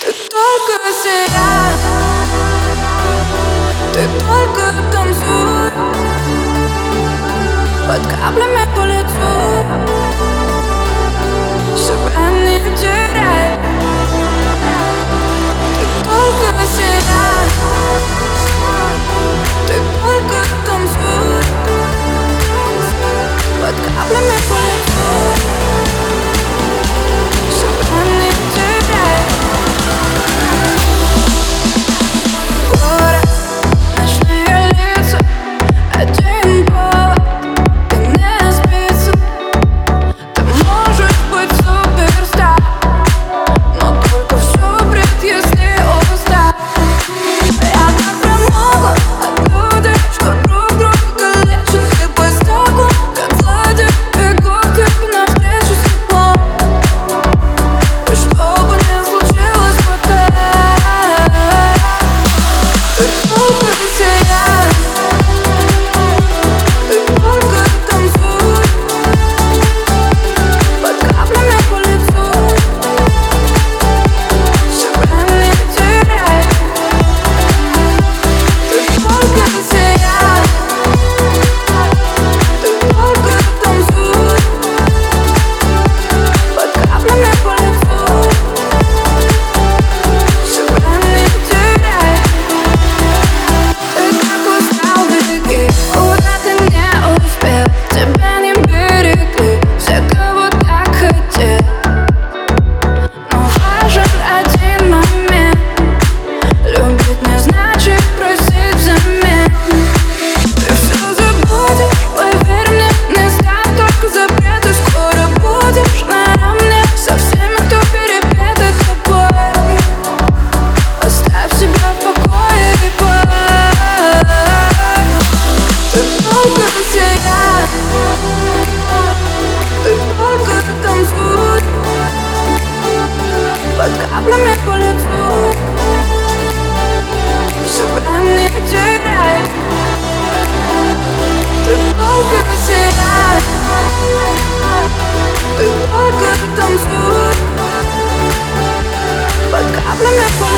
Ты только сияй, ты только танцуй под каплями по лицу. Себя не теряй, ты только сияй, ты только танцуй под каплями по лицу. Себя не теряй. Город, ночные лица, один повод, и не спится. Ты можешь быть суперстар, но только все бред, если устал. Я так промокла от людей, что друг друга лечат. Ты по стеклу, как злодей, бегу к тебе навстречу с теплом. И что бы ни случилось потом, ты только сияй, ты только танцуй под каплями по лицу. Себя не теряй, ты только сияй, ты только танцуй под каплями по лицу. Себя не теряй. Ты как устал, беги, куда ты не успел. Тебя не берегли все, кого так хотел. Но важен один момент: любить не значит просить взамен. Ты все забудешь, поверь мне, не станет только запреты. Скоро будешь наравне со всеми, кто перепетый тобой. Оставь себя в покое и пой. Ты только сияй, ты только танцуй под каплями по лицу. Себя не теряй, ты только сияй, ты только танцуй под каплями по лицу.